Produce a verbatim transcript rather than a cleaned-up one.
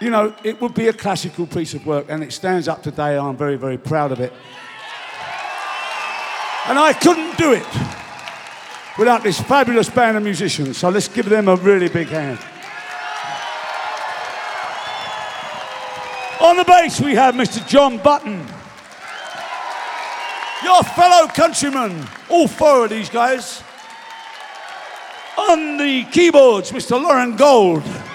you know, it would be a classical piece of work, and it stands up today. I'm very, very proud of it. And I couldn't do it without this fabulous band of musicians, so let's give them a really big hand. On the bass, we have Mister John Button. Your fellow countrymen, all four of these guys. On the keyboards, Mister Lauren Gold.